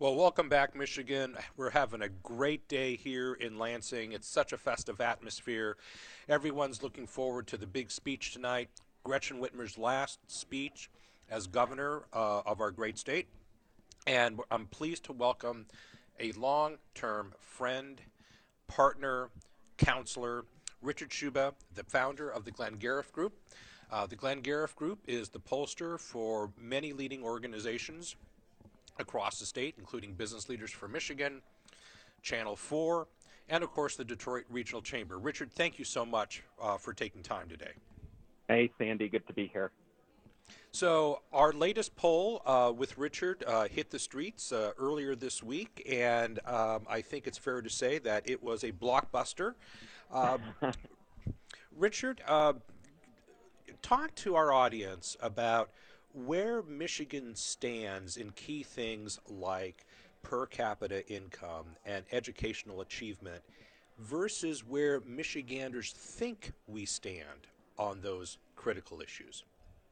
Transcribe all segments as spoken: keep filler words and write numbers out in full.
Well, welcome back, Michigan. We're having a great day here in Lansing. It's such a festive atmosphere. Everyone's looking forward to the big speech tonight. Gretchen Whitmer's last speech as governor uh, of our great state. And I'm pleased to welcome a long term friend, partner, counselor, Richard Schuba, the founder of the Glenn Gariff Group. Uh, the Glenn Gariff Group is the pollster for many leading organizations across the state, including Business Leaders for Michigan, Channel four, and of course the Detroit Regional Chamber. Richard, thank you so much uh, for taking time today. Hey, Sandy, good to be here. So our latest poll uh, with Richard uh, hit the streets uh, earlier this week, and um, I think it's fair to say that it was a blockbuster. Um, Richard, uh, talk to our audience about where Michigan stands in key things like per capita income and educational achievement versus where Michiganders think we stand on those critical issues.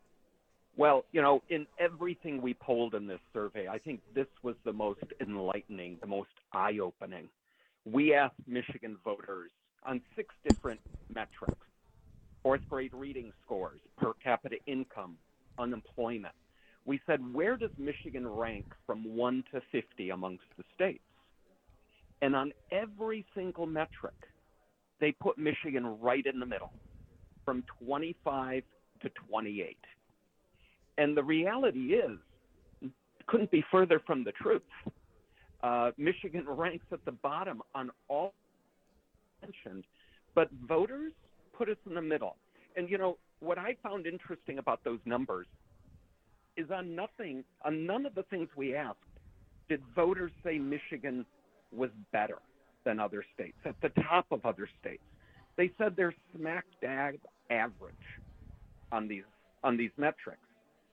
Well, you know, in everything we polled in this survey, I think this was the most enlightening, the most eye-opening. We asked Michigan voters on six different metrics: fourth grade reading scores, per capita income, unemployment. We said, where does Michigan rank from one to fifty amongst the states? And on every single metric, they put Michigan right in the middle, from twenty-five to twenty-eight. And the reality is, couldn't be further from the truth. Uh, Michigan ranks at the bottom on all mentioned, but voters put us in the middle. And, you know, what I found interesting about those numbers is on nothing, on none of the things we asked, did voters say Michigan was better than other states, at the top of other states. They said they're smack dab average on these on these metrics.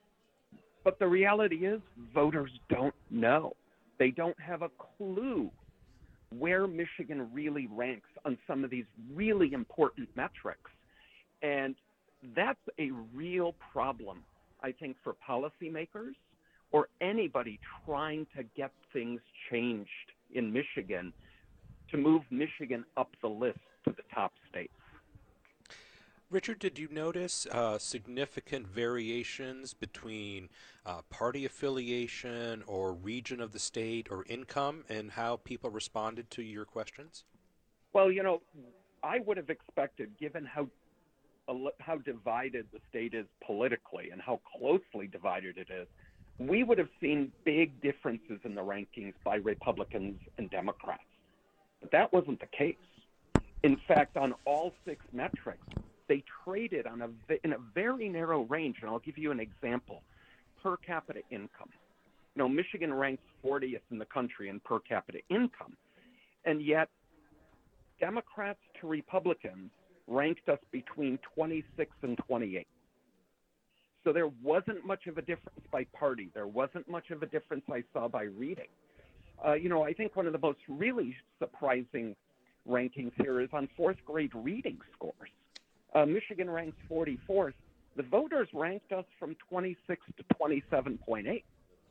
But the reality is, voters don't know. They don't have a clue where Michigan really ranks on some of these really important metrics. And that's a real problem, I think, for policymakers or anybody trying to get things changed in Michigan to move Michigan up the list to the top states. Richard, did you notice uh, significant variations between uh, party affiliation or region of the state or income and how people responded to your questions? Well, you know, I would have expected, given how how divided the state is politically and how closely divided it is, we would have seen big differences in the rankings by Republicans and Democrats. But that wasn't the case. In fact, on all six metrics, they traded on a, in a very narrow range, and I'll give you an example. Per capita income. You know, Michigan ranks fortieth in the country in per capita income, and yet Democrats to Republicans ranked us between twenty-six and twenty-eight. So there wasn't much of a difference by party. There wasn't much of a difference I saw by reading. Uh, you know, I think one of the most really surprising rankings here is on fourth grade reading scores. Uh, Michigan ranks forty-fourth. The voters ranked us from twenty-six to twenty-seven point eight.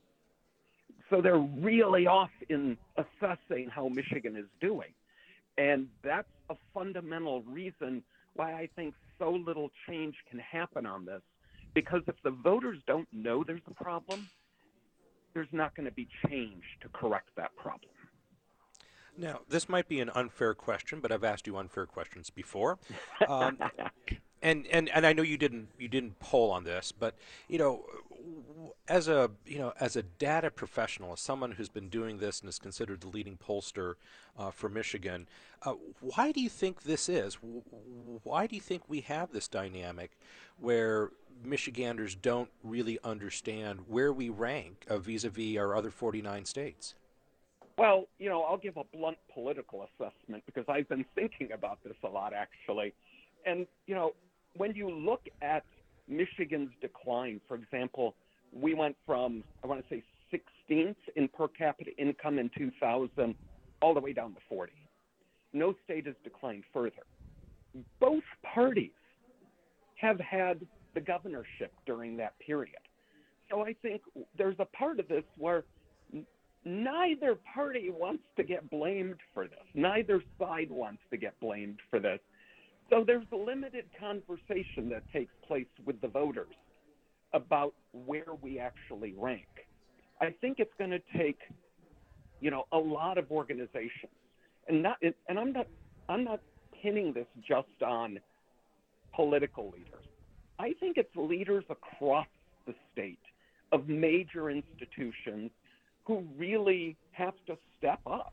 So they're really off in assessing how Michigan is doing. And that's a fundamental reason why I think so little change can happen on this. Because if the voters don't know there's a problem, there's not going to be change to correct that problem. Now, this might be an unfair question, but I've asked you unfair questions before. Um, and, and, and I know you didn't you didn't poll on this, but you know, as a you know as a data professional, as someone who's been doing this and is considered the leading pollster uh, for Michigan, uh, why do you think this is? Why do you think we have this dynamic where Michiganders don't really understand where we rank uh, vis-a-vis our other forty-nine states? Well, you know, I'll give a blunt political assessment because I've been thinking about this a lot, actually. And, you know, when you look at Michigan's decline, for example, we went from, I want to say, sixteenth in per capita income in two thousand all the way down to forty. No state has declined further. Both parties have had the governorship during that period. So I think there's a part of this where neither party wants to get blamed for this. Neither side wants to get blamed for this. So there's limited conversation that takes place with the voters about where we actually rank. I think it's going to take, you know, a lot of organizations, and not, and I'm not, I'm not pinning this just on political leaders. I think it's leaders across the state of major institutions who really have to step up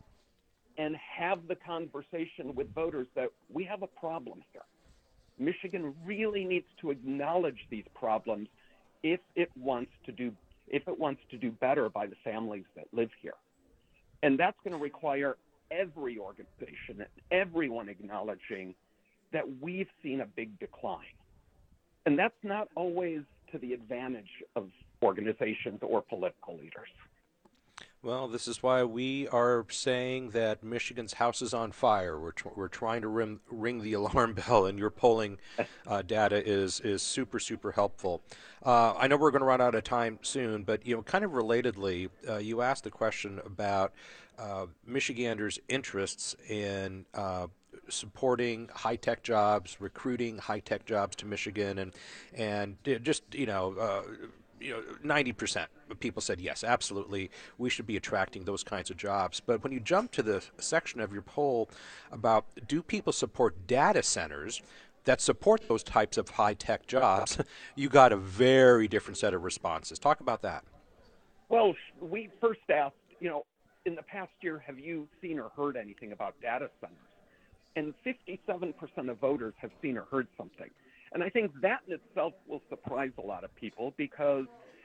and have the conversation with voters that we have a problem here. Michigan really needs to acknowledge these problems if it wants to do if it wants to do better by the families that live here. And that's going to require every organization and everyone acknowledging that we've seen a big decline. And that's not always to the advantage of organizations or political leaders. Well, this is why we are saying that Michigan's house is on fire. We're tr- we're trying to ring, ring the alarm bell, and your polling uh, data is is super super helpful. Uh, I know we're going to run out of time soon, but you know, kind of relatedly, uh, you asked the question about uh, Michiganders' interests in uh, supporting high-tech jobs, recruiting high-tech jobs to Michigan, and and just you know. Uh, You know, ninety percent of people said yes, absolutely, we should be attracting those kinds of jobs. But when you jump to the section of your poll about do people support data centers that support those types of high-tech jobs, you got a very different set of responses. Talk about that. Well, we first asked, you know, in the past year, have you seen or heard anything about data centers? And fifty-seven percent of voters have seen or heard something. And I think that in itself will surprise a lot of people because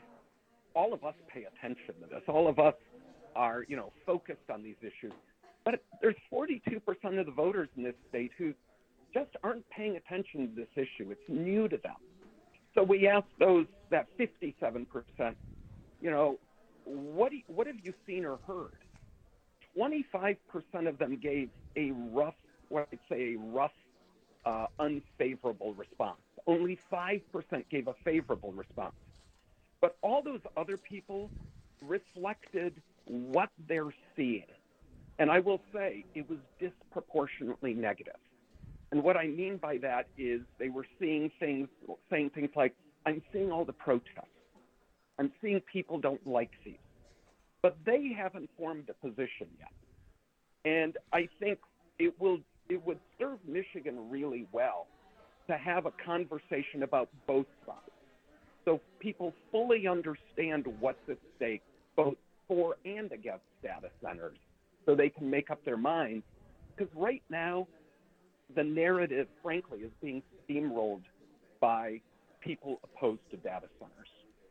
all of us pay attention to this. All of us are, you know, focused on these issues. But there's forty-two percent of the voters in this state who just aren't paying attention to this issue. It's new to them. So we asked those, that fifty-seven percent, you know, what, do you, what have you seen or heard? twenty-five percent of them gave a rough, what I'd say a rough, Uh, unfavorable response. Only five percent gave a favorable response. But all those other people reflected what they're seeing. And I will say it was disproportionately negative. And what I mean by that is they were seeing things, saying things like, I'm seeing all the protests. I'm seeing people don't like these. But they haven't formed a position yet. And I think it will it would serve Michigan really well to have a conversation about both sides so people fully understand what's at stake, both for and against data centers, so they can make up their minds. Because right now, the narrative, frankly, is being steamrolled by people opposed to data centers.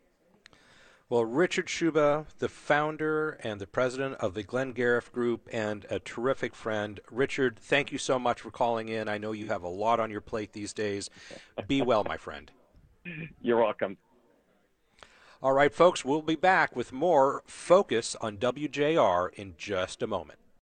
Well, Richard Sciubba, the founder and the president of the Glenn Gariff Group and a terrific friend. Richard, thank you so much for calling in. I know you have a lot on your plate these days. Be well, my friend. You're welcome. All right, folks, we'll be back with more Focus on W J R in just a moment.